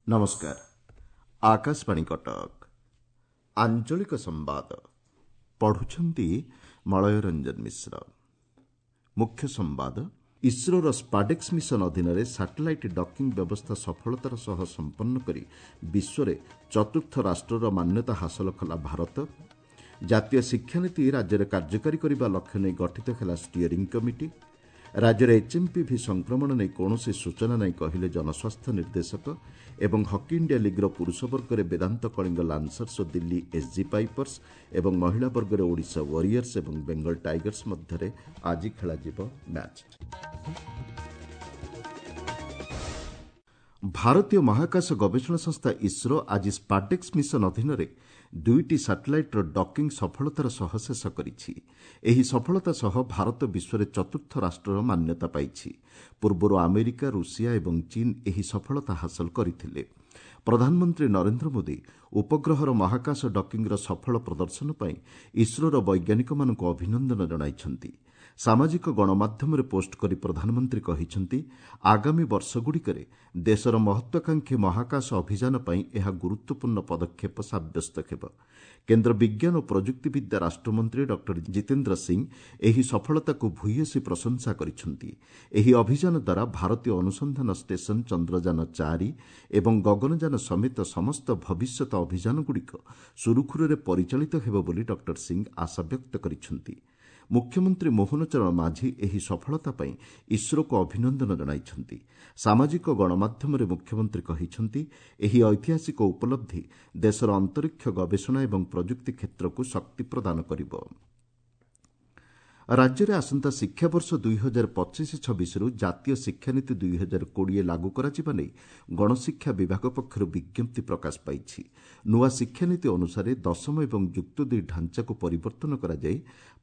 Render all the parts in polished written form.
नमस्कार। आकाशवाणी कटक आंचलिक संवाद पढ़ुछंती मलय रंजन मिश्र। मुख्य संवाद इसरोर स्पाडेक्स मिशन अधीन सैटेलाइट डॉकिंग व्यवस्था सफलतार सह संपन्न करी विश्व में चतुर्थ राष्ट्रर मान्यता हासिल कला भारत। जातीय शिक्षानीति राज्य में कार्यकारी करने लक्ष्य नहीं गठित है स्टीयरिंग कमिटी। राज्य में एचएमपीवी संक्रमण नहीं कौन सूचना नहीं कहले जनस्वास्थ्य निर्देशक एवं हॉकी इंडिया लीग्र पुरुष वर्ग में वेदांत कलिंग लांसर्स और दिल्ली एसजी पाइपर्स एवं महिला वर्ग में ओडिशा वॉरियर्स एवं बेंगल टाइगर्स मध्य आज खेल मैच। भारतीय महाकाश गवेषणा संस्था इसरो आज स्पाडेक्स मिशन अधीन दुईटी सैटेलाइटर डॉकिंग सफलतार सह शेष करिछि। एही सफलता सह भारत विश्व में चतुर्थ राष्ट्रर मान्यता पाइछि। पूर्व अमेरिका रूसिया एवं चीन एही सफलता हासिल करथिले। प्रधानमंत्री नरेंद्र मोदी उपग्रहर महाकाश डॉकिंग सफल प्रदर्शन पर इसरोर वैज्ञानिक मानक अभिनंदन जणाइछन्ति। सामाजिक गणमाध्यम पोस्ट करी प्रधानमंत्री कहिछन्ति आगामी वर्षगुड़िकरे देशर महत्वाकांक्षी महाकाश अभियान पर यह गुरुत्वपूर्ण पदक्षेप साब्यस्त हेब। केन्द्र विज्ञान और प्रजुक्ति विद्या राष्ट्रमंत्री डॉक्टर जितेन्द्र सिंह एही सफलता को भूयसी प्रशंसा करिछन्ति। एही अभियान द्वारा भारतीय अनुसंधान स्टेशन चंद्रयान 4 एवं गगनयान समेत समस्त भविष्यत अभियानगुड़िक सुरुखुरुरे परिचालित हेब बोली डॉक्टर सिंह आशा व्यक्त करिछन्ति। मुख्यमंत्री मोहन चरण माझी एही सफलता पर इसरो को अभिनंदन जणाइछन्ति। सामाजिक गणमाध्यम मुख्यमंत्री कहिछन्ति एही ऐतिहासिक उपलब्धि देशर अंतरिक्ष गवेषणा एवं प्रजुक्ति क्षेत्र को शक्ति प्रदान करिब। राज्य में आसंता शिक्षावर्ष 2025-26 जातीय शिक्षानीति 2020 लागू कराଯିबा नै गणशिक्षा विभाग पक्षरु विज्ञप्ति प्रकाश पाइछि। नुआ शिक्षानीति अनुसार दशम एवं युक्त 2 ढांचा को परिवर्तन करा जाय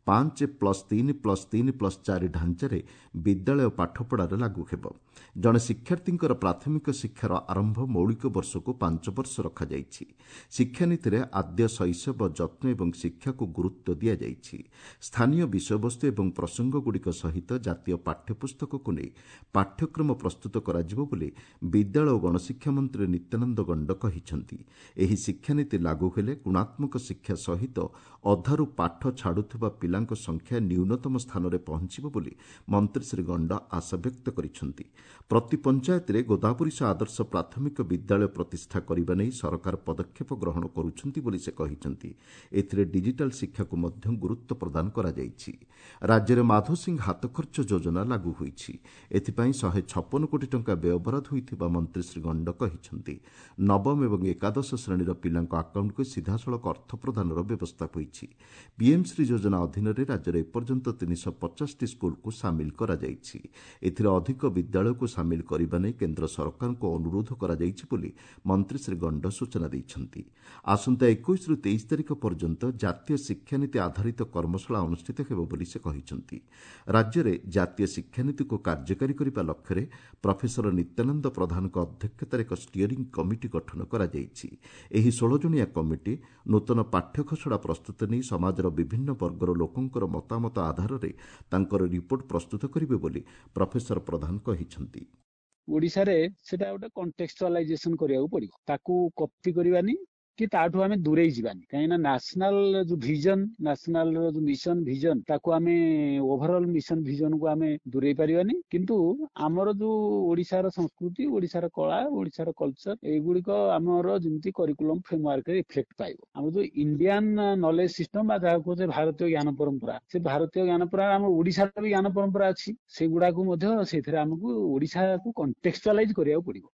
5+3+3+4 ढांचारे विद्यालय पाठपढ़ार लागू हेब। जड़े शिक्षार्थी प्राथमिक शिक्षार आरंभ मौलिक वर्ष को 5 वर्ष रखा जायछि। शिक्षानीति आद्य शैशव जत्न एवं शिक्षा को गुरुत्व दिया जायछि। स्थानीय विषयवस्तु एवं प्रसंगगुड़िक सहित जातीय पाठ्यपुस्तक को नहीं पाठ्यक्रम प्रस्तुत कराजिबो बोली विद्यालय और गणशिक्षा मंत्री नित्यानंद गंड कहिछन्ति। एही शिक्षानीति लागू हेले गुणात्मक शिक्षा सहित अधारू पाठ छाड़ुथिबा पिलांक संख्या न्यूनतम स्थान में पहुंचीबो बोली मंत्री श्री गंड आशा व्यक्त करिछन्ति। प्रति पंचायत रे गोदावरीश आदर्श प्राथमिक विद्यालय प्रतिष्ठा करबा नै सरकार पदक्षेप ग्रहण करुछन्ति बोली से कहिछन्ति। एथिरे डिजिटल शिक्षा को मध्य गुरुत्व प्रदान करा जायछि। राज्य में माधो सिंह हाथ खर्च योजना लागू होईछि। एथिपाई 156 कोटी टंका व्ययबराद होइथिबा मंत्री श्री गंड कहिछन्ति। नवम एवं एकादश श्रेणीर पिलांक अकाउंट को सीधासलख अर्थ प्रदानर व्यवस्था होईछि। पीएम श्री योजना अधीन राज्य में एपर्यंत 350 स्कूल को सामिल करा जायछि। एथिरे अधिक विद्यालय को सामिल करबा नै केन्द्र सरकार को अनुरोध करा जायछि बोली मंत्री श्री गंड सूचना दैछन्ति। आसंता 21 रु 23 तारिख पर्यंत जातीय शिक्षानीति आधारित कर्मशाला अनुष्ठित हेब बोली से कहिछन्ति। राज्य में जातीय शिक्षानीति को कार्यकारी करने लक्ष्य में प्रोफेसर नित्यानंद प्रधान अध्यक्षतार एक स्टीयरिंग कमिटी गठन करा जायछि। एही 16 जणिया कमिटी नूतन पाठ्य खसड़ा प्रस्तुत नहीं समाजर विभिन्न वर्गर लोकंकर मतामत आधार में तांकर रिपोर्ट प्रस्तुत करिवे बोली प्रोफेसर प्रधान कहिछन्ति। ओडिशा रे सेटा गोटे कॉन्टेक्चुअलाइजेशन करिया पड़िबो। ताकू कॉपी करबानी कि ताठू आमे दूरे जीवानी कहीं ना नेशनल जो विजन नेशनल जो मिशन विजन ताकू आमे ओवरऑल मिशन विजन को आमे दूरे परिबानी। किंतु हमर जो ओडिशा रो संस्कृति ओडिशा रो कला ओडिशा रो कल्चर एगुडी को हमर जिंती करिकुलम फ्रेमवर्क रे इफेक्ट पाइबो। हम जो इंडियन नॉलेज सिस्टम बा जाको जे भारतीय ज्ञान परंपरा से भारतीय ज्ञान परंपरा हम ओडिशा रो भी ज्ञान परंपरा अछि से गुडा को मध्य सेथरे हमकु ओडिशा को कॉन्टेक्चुअलाइज करिया पड़िबो।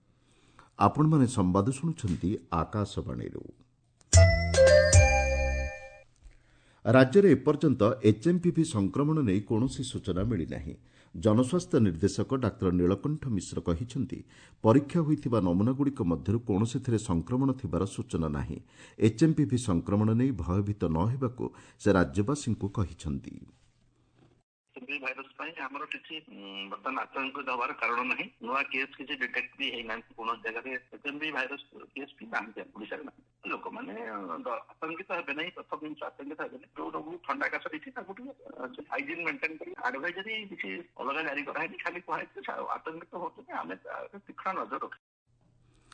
आपण माने संवाद सुनुछन्ति आकाशवाणी। राज्य में एपर्यंत एचएमपीवी संक्रमण नहीं कौन सूचना मिली नहीं। जनस्वास्थ्य निर्देशक डाक्तर नीलकंठ मिश्र कहिछन्ति परीक्षा होइथिबा नमूनागुड़िक मध्यरु कौनसिथिरे संक्रमण थिबार सूचना नाही। एचएमपीवी संक्रमण नहीं भयभीत न हेबाकू से राज्यवासी को कहिछन्ति। भाइरस आमर किसी बर्तमान आतंक हमार कारण ना नुआ केस किसी डिटेक्ट भी है कौन जगह एचएमवी भाइरस केस भी ना लोक मैंने आतंकित हे ना प्रथम जिन आतंकित हे जो रोग ठंडा काश रही हाइजीन मेंटेन कर एडवाइजरी किसी अलग जारी कराई खाली कहे आतंकित होते तीक्ष्ण नजर रखें।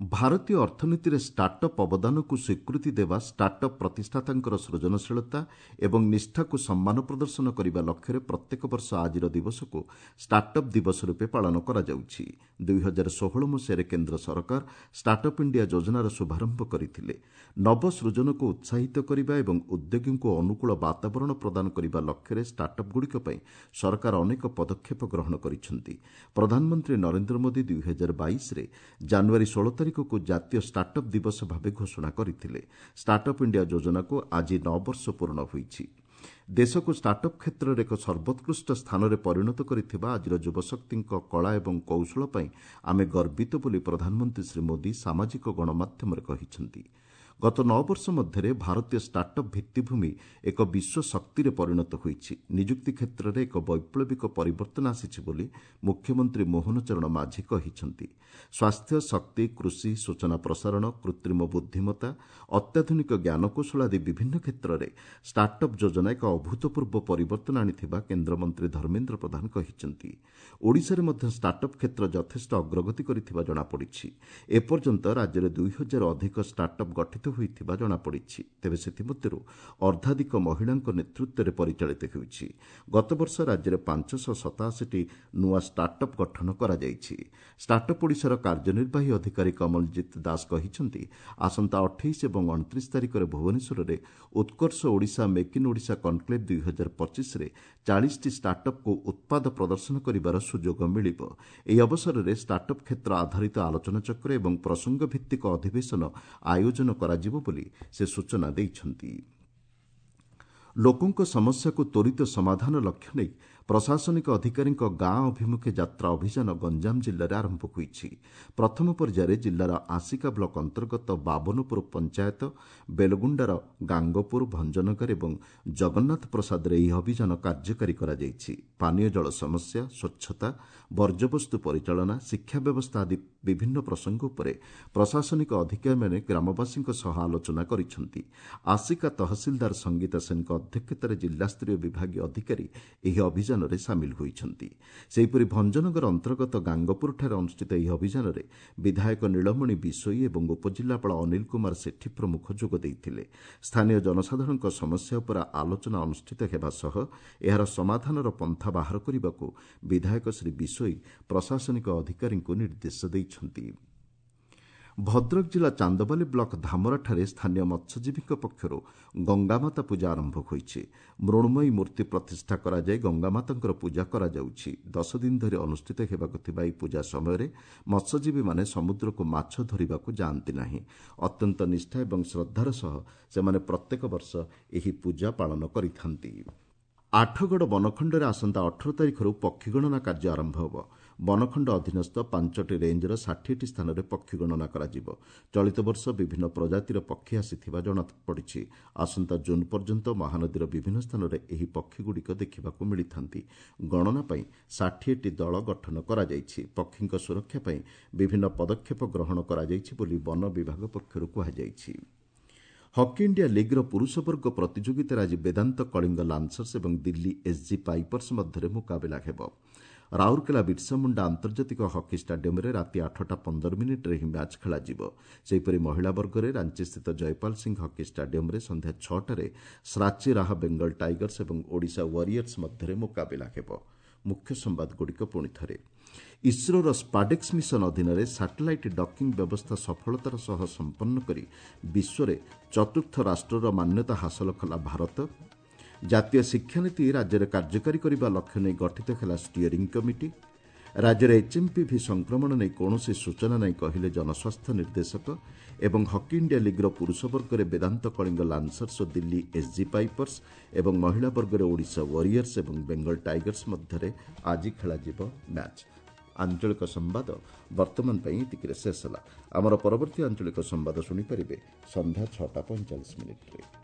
ଭାରତୀୟ ଅର୍ଥନୀତିରେ ଷ୍ଟାର୍ଟଅପ୍ ଅବଦାନକୁ ସ୍ୱୀକୃତି ଦେବା ଷ୍ଟାର୍ଟଅପ୍ ପ୍ରତିଷ୍ଠାତାଙ୍କର ସୃଜନଶୀଳତା ଏବଂ ନିଷ୍ଠାକୁ ସମ୍ମାନ ପ୍ରଦର୍ଶନ କରିବା ଲକ୍ଷ୍ୟରେ ପ୍ରତ୍ୟେକ ବର୍ଷ ଆଜିର ଦିବସକୁ ଷ୍ଟାର୍ଟଅପ୍ ଦିବସ ରୂପେ ପାଳନ କରାଯାଉଛି। 2016 ମସିହାରେ କେନ୍ଦ୍ର ସରକାର ଷ୍ଟାର୍ଟଅପ୍ ଇଣ୍ଡିଆ ଯୋଜନାର ଶୁଭାରମ୍ଭ କରିଥିଲେ। ନବସୃଜନକୁ ଉତ୍ସାହିତ କରିବା ଏବଂ ଉଦ୍ୟୋଗୀଙ୍କୁ ଅନୁକୂଳ ବାତାବରଣ ପ୍ରଦାନ କରିବା ଲକ୍ଷ୍ୟରେ ଷ୍ଟାର୍ଟଅପ୍ଗୁଡ଼ିକ ପାଇଁ ସରକାର ଅନେକ ପଦକ୍ଷେପ ଗ୍ରହଣ କରିଛନ୍ତି। ପ୍ରଧାନମନ୍ତ୍ରୀ ନରେନ୍ଦ୍ର ମୋଦି 2022ରେ ଜାନୁଆରୀ 16 ତାରିଖକୁ ଜାତୀୟ ଷ୍ଟାର୍ଟଅପ୍ ଦିବସ ଭାବେ ଘୋଷଣା କରିଥିଲେ। ଷ୍ଟାର୍ଟଅପ୍ ଇଣ୍ଡିଆ ଯୋଜନାକୁ ଆଜି 9 ବର୍ଷ ପୂରଣ ହୋଇଛି। ଦେଶକୁ ଷ୍ଟାର୍ଟଅପ୍ କ୍ଷେତ୍ରରେ ଏକ ସର୍ବୋତ୍କୃଷ୍ଟ ସ୍ଥାନରେ ପରିଣତ କରିଥିବା ଆଜିର ଯୁବଶକ୍ତିଙ୍କ କଳା ଏବଂ କୌଶଳ ପାଇଁ ଆମେ ଗର୍ବିତ ବୋଲି ପ୍ରଧାନମନ୍ତ୍ରୀ ଶ୍ରୀ ମୋଦି ସାମାଜିକ ଗଣମାଧ୍ୟମରେ କହିଛନ୍ତି। ଗତ 9 ବର୍ଷ ମଧ୍ୟରେ ଭାରତୀୟ ଷ୍ଟାର୍ଟଅପ୍ ଭିତ୍ତିଭୂମି ଏକ ବିଶ୍ୱ ଶକ୍ତିରେ ପରିଣତ ହୋଇଛି। ନିଯୁକ୍ତି କ୍ଷେତ୍ରରେ ଏକ ବୈପ୍ଳବିକ ପରିବର୍ତ୍ତନ ଆସିଛି ବୋଲି ମୁଖ୍ୟମନ୍ତ୍ରୀ ମୋହନ ଚରଣ ମାଝୀ କହିଛନ୍ତି। ସ୍ୱାସ୍ଥ୍ୟ, ଶକ୍ତି, କୃଷି, ସୂଚନା ପ୍ରସାରଣ, କୃତ୍ରିମ ବୁଦ୍ଧିମତ୍ତା, ଅତ୍ୟାଧୁନିକ ଜ୍ଞାନକୌଶଳ ଆଦି ବିଭିନ୍ନ କ୍ଷେତ୍ରରେ ଷ୍ଟାର୍ଟଅପ୍ ଯୋଜନା ଏକ ଅଭୂତପୂର୍ବ ପରିବର୍ତ୍ତନ ଆଣିଥିବା କେନ୍ଦ୍ରମନ୍ତ୍ରୀ ଧର୍ମେନ୍ଦ୍ର ପ୍ରଧାନ କହିଛନ୍ତି। ଓଡ଼ିଶାରେ ମଧ୍ୟ ଷ୍ଟାର୍ଟଅପ୍ କ୍ଷେତ୍ର ଯଥେଷ୍ଟ ଅଗ୍ରଗତି କରିଥିବା ଜଣାପଡ଼ିଛି। ଏପର୍ଯ୍ୟନ୍ତ ରାଜ୍ୟରେ 2000 ଅଧିକ ଷ୍ଟାର୍ଟଅପ୍ ଗଠିତ ହୋଇଥିବା ଜଣାପଡ଼ିଛି। ତେବେ ସେଥିମଧ୍ୟରୁ ଅର୍ଦ୍ଧାଧିକ ମହିଳାଙ୍କ ନେତୃତ୍ୱରେ ପରିଚାଳିତ ହେଉଛି। ଗତବର୍ଷ ରାଜ୍ୟରେ 587ଟି ନୂଆ ଷ୍ଟାର୍ଟଅପ୍ ଗଠନ କରାଯାଇଛି। ଷ୍ଟାର୍ଟଅପ୍ ଓଡ଼ିଶାର କାର୍ଯ୍ୟନିର୍ବାହୀ ଅଧିକାରୀ କମଲଜିତ ଦାସ କହିଛନ୍ତି, ଆସନ୍ତା 28 ଏବଂ 29 ତାରିଖରେ ଭୁବନେଶ୍ୱରରେ Utkarsh Odisha make in Odisha conclave 2025ରେ 40ଟି ଷ୍ଟାର୍ଟଅପ୍କୁ ଉତ୍ପାଦ ପ୍ରଦର୍ଶନ କରିବାର ସୁଯୋଗ ମିଳିବ। ଏହି ଅବସରରେ ଷ୍ଟାର୍ଟଅପ୍ କ୍ଷେତ୍ର ଆଧାରିତ ଆଲୋଚନାଚକ୍ର ଏବଂ ପ୍ରସଙ୍ଗଭିତ୍ତିକ ଅଧିବେଶନ ଆୟୋଜନ କରାଯିବ ବୋଲି ସେ ସୂଚନା ଦେଇଛନ୍ତି। ଲୋକଙ୍କ ସମସ୍ୟାକୁ ତ୍ୱରିତ ସମାଧାନ ଲକ୍ଷ୍ୟ ନେଇ ପ୍ରଶାସନିକ ଅଧିକାରୀଙ୍କ ଗାଁ ଅଭିମୁଖେ ଯାତ୍ରା ଅଭିଯାନ ଗଞ୍ଜାମ ଜିଲ୍ଲାରେ ଆରମ୍ଭ ହୋଇଛି। ପ୍ରଥମ ପର୍ଯ୍ୟାୟରେ ଜିଲ୍ଲାର ଆସିକା ବ୍ଲକ ଅନ୍ତର୍ଗତ ବାବନପୁର ପଞ୍ଚାୟତ, ବେଲଗୁଣ୍ଡାର ଗାଙ୍ଗପୁର, ଭଞ୍ଜନଗର ଏବଂ ଜଗନ୍ନାଥ ପ୍ରସାଦରେ ଏହି ଅଭିଯାନ କାର୍ଯ୍ୟକାରୀ କରାଯାଇଛି। ପାନୀୟ ଜଳ ସମସ୍ୟା, ସ୍ୱଚ୍ଛତା, ବର୍ଜ୍ୟବସ୍ତୁ ପରିଚାଳନା, ଶିକ୍ଷା ବ୍ୟବସ୍ଥା ଆଦି ବିଭିନ୍ନ ପ୍ରସଙ୍ଗ ଉପରେ ପ୍ରଶାସନିକ ଅଧିକାରୀମାନେ ଗ୍ରାମବାସୀଙ୍କ ସହ ଆଲୋଚନା କରିଛନ୍ତି। ଆସିକା ତହସିଲଦାର ସଙ୍ଗୀତା ସେନଙ୍କ ଅଧ୍ୟକ୍ଷତାରେ ଜିଲ୍ଲାସ୍ତରୀୟ ବିଭାଗୀୟ ଅଧିକାରୀ ଏହି ଅଭିଯାନରେ ସାମିଲ ହୋଇଛନ୍ତି। ସେହିପରି ଭଞ୍ଜନଗର ଅନ୍ତର୍ଗତ ଗାଙ୍ଗପୁରଠାରେ ଅନୁଷ୍ଠିତ ଏହି ଅଭିଯାନରେ ବିଧାୟକ ନୀଳମଣି ବିଶୋଇ ଏବଂ ଉପଜିଲ୍ଲାପାଳ ଅନିଲ କୁମାର ସେଠୀ ପ୍ରମୁଖ ଯୋଗ ଦେଇଥିଲେ। ସ୍ଥାନୀୟ ଜନସାଧାରଣଙ୍କ ସମସ୍ୟା ଉପରେ ଆଲୋଚନା ଅନୁଷ୍ଠିତ ହେବା ସହ ଏହାର ସମାଧାନର ପନ୍ଥା ବାହାର କରିବାକୁ ବିଧାୟକ ଶ୍ରୀ ବିଶୋଇ ପ୍ରଶାସନିକ ଅଧିକାରୀଙ୍କୁ ନିର୍ଦ୍ଦେଶ ଦେଇଛନ୍ତି। ଭଦ୍ରକ ଜିଲ୍ଲା ଚାନ୍ଦବାଲି ବ୍ଲକ ଧାମରାଠାରେ ସ୍ଥାନୀୟ ମତ୍ସ୍ୟଜୀବୀଙ୍କ ପକ୍ଷରୁ ଗଙ୍ଗାମାତା ପୂଜା ଆରମ୍ଭ ହୋଇଛି। ମୃଣ୍ମୟୀ ମୂର୍ତ୍ତି ପ୍ରତିଷ୍ଠା କରାଯାଇ ଗଙ୍ଗାମାତାଙ୍କର ପୂଜା କରାଯାଉଛି। 10 ଦିନ ଧରି ଅନୁଷ୍ଠିତ ହେବାକୁ ଥିବା ଏହି ପୂଜା ସମୟରେ ମତ୍ସ୍ୟଜୀବୀମାନେ ସମୁଦ୍ରକୁ ମାଛ ଧରିବାକୁ ଯାଆନ୍ତି ନାହିଁ। ଅତ୍ୟନ୍ତ ନିଷ୍ଠା ଏବଂ ଶ୍ରଦ୍ଧାର ସହ ସେମାନେ ପ୍ରତ୍ୟେକ ବର୍ଷ ଏହି ପୂଜା ପାଳନ କରିଥାନ୍ତି। ଆଠଗଡ଼ ବନଖଣ୍ଡରେ ଆସନ୍ତା 18 ତାରିଖରୁ ପକ୍ଷୀ ଗଣନା କାର୍ଯ୍ୟ ଆରମ୍ଭ ହେବ। ବନଖଣ୍ଡ ଅଧୀନସ୍ଥ 5ଟି ରେଞ୍ଜର 60ଟି ସ୍ଥାନରେ ପକ୍ଷୀ ଗଣନା କରାଯିବ। ଚଳିତ ବର୍ଷ ବିଭିନ୍ନ ପ୍ରଜାତିର ପକ୍ଷୀ ଆସିଥିବା ଜଣାପଡ଼ିଛି। ଆସନ୍ତା ଜୁନ୍ ପର୍ଯ୍ୟନ୍ତ ମହାନଦୀର ବିଭିନ୍ନ ସ୍ଥାନରେ ଏହି ପକ୍ଷୀଗୁଡ଼ିକ ଦେଖିବାକୁ ମିଳିଥାନ୍ତି। ଗଣନା ପାଇଁ 60ଟି ଦଳ ଗଠନ କରାଯାଇଛି। ପକ୍ଷୀଙ୍କ ସୁରକ୍ଷା ପାଇଁ ବିଭିନ୍ନ ପଦକ୍ଷେପ ଗ୍ରହଣ କରାଯାଇଛି ବୋଲି ବନ ବିଭାଗ ପକ୍ଷରୁ କୁହାଯାଇଛି। ହକି ଇଣ୍ଡିଆ ଲିଗ୍ର ପୁରୁଷ ବର୍ଗ ପ୍ରତିଯୋଗିତାରେ ଆଜି ବେଦାନ୍ତ କଳିଙ୍ଗ ଲାନ୍ସର୍ସ ଏବଂ ଦିଲ୍ଲୀ ଏସ୍ଜି ପାଇପର୍ସ ମଧ୍ୟରେ ମୁକାବିଲା ହେବ। ରାଉରକେଲା ବିର୍ସା ମୁଣ୍ଡା ଆନ୍ତର୍ଜାତିକ ହକି ଷ୍ଟାଡିୟମରେ ରାତି 8:15ରେ ଏହି ମ୍ୟାଚ୍ ଖେଳାଯିବ। ସେହିପରି ମହିଳା ବର୍ଗରେ ରାଞ୍ଚିସ୍ଥିତ ଜୟପାଲ ସିଂହ ହକି ଷ୍ଟାଡିୟମରେ ସନ୍ଧ୍ୟା 6ଟାରେ ସ୍ରାଚି ରାହା ବେଙ୍ଗଲ ଟାଇଗର୍ସ ଏବଂ ଓଡ଼ିଶା ୱାରିୟର୍ସ ମଧ୍ୟରେ ମୁକାବିଲା ହେବ। ମୁଖ୍ୟ ସମ୍ବାଦଗୁଡ଼ିକ ପୁଣିଥରେ। ଇସ୍ରୋର ସ୍ପାଡେକ୍ସ ମିଶନ ଅଧୀନରେ ସାଟେଲାଇଟ୍ ଡକିଂ ବ୍ୟବସ୍ଥା ସଫଳତାର ସହ ସମ୍ପନ୍ନ କରି ବିଶ୍ୱରେ ଚତୁର୍ଥ ରାଷ୍ଟ୍ରର ମାନ୍ୟତା ହାସଲ କଲା ଭାରତ। ଜାତୀୟ ଶିକ୍ଷାନୀତି ରାଜ୍ୟରେ କାର୍ଯ୍ୟକାରୀ କରିବା ଲକ୍ଷ୍ୟ ନେଇ ଗଠିତ ହେଲା ଷ୍ଟିଅରିଂ କମିଟି। ରାଜ୍ୟରେ ଏଚ୍ଏମ୍ପିଭି ସଂକ୍ରମଣ ନେଇ କୌଣସି ସୂଚନା ନାହିଁ କହିଲେ ଜନସ୍ୱାସ୍ଥ୍ୟ ନିର୍ଦ୍ଦେଶକ। ଏବଂ ହକି ଇଣ୍ଡିଆ ଲିଗ୍ର ପୁରୁଷ ବର୍ଗରେ ବେଦାନ୍ତ କଳିଙ୍ଗ ଲାନ୍ସର୍ସ ଓ ଦିଲ୍ଲୀ ଏସ୍ଜି ପାଇପର୍ସ ଏବଂ ମହିଳା ବର୍ଗରେ ଓଡ଼ିଶା ୱାରିୟର୍ସ ଏବଂ ବେଙ୍ଗଲ ଟାଇଗର୍ସ ମଧ୍ୟରେ ଆଜି ଖେଳାଯିବ ମ୍ୟାଚ୍। ଆଞ୍ଚଳିକ ସମ୍ବାଦ ବର୍ତ୍ତମାନ ପାଇଁ ଏତିକିରେ ଶେଷ ହେଲା। ଆମର ପରବର୍ତ୍ତୀ ଆଞ୍ଚଳିକ ସମ୍ବାଦ ଶୁଣିପାରିବେ ସନ୍ଧ୍ୟା 6:45।